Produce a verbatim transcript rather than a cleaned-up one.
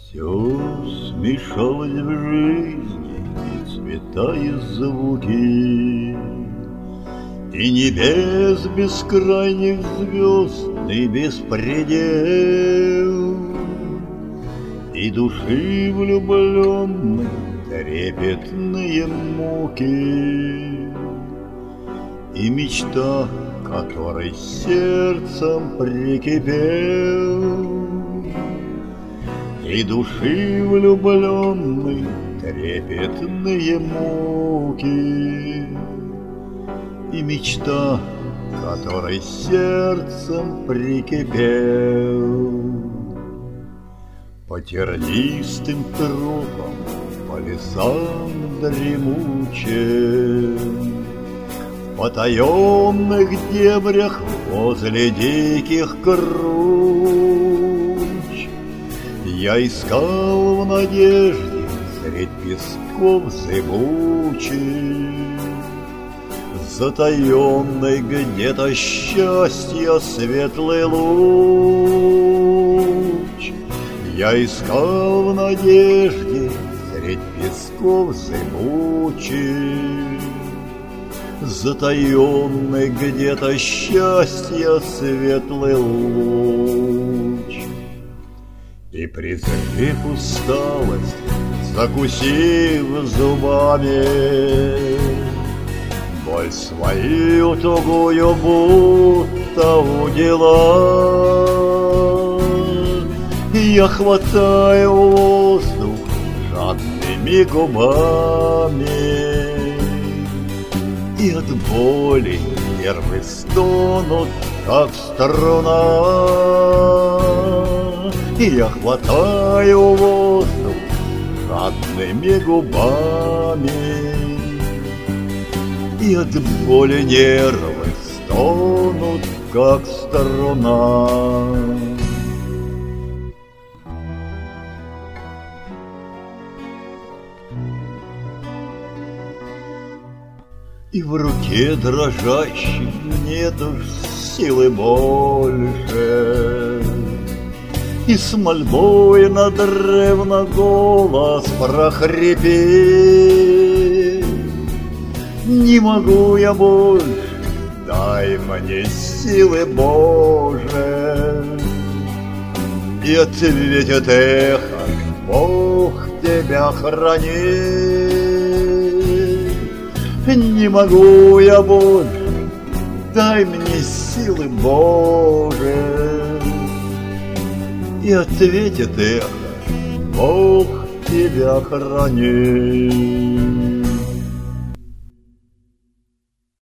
Все смешалось в жизни, и цвета, и звуки, и небес бескрайних звездный беспредел, и души влюбленных трепетные муки, и мечта, которой сердцем прикипел, и души влюбленной трепетные муки, и мечта, которой сердцем прикипел. По тернистым тропам, по лесам дремучим, в потаенных дебрях возле диких круч я искал в надежде средь песков зыбучих, затаенный где-то счастья светлый луч. Я искал в надежде средь песков зыбучих, затаенный где-то счастья светлый луч. И презрев усталость, закусив зубами боль свою тугую, будто удила, я хватаю воздух жадными губами, и от боли нервы стонут, как струна. И я хватаю воздух жадными губами, и от боли нервы стонут, как струна. И в руке дрожащей нет уж силы больше, и с мольбой надрывно голос прохрипит: не могу я больше, дай мне силы, Боже. И ответит эхо: Бог тебя хранит. Не могу я больше, дай мне силы, Боже. И ответит эхо: Бог тебя хранит.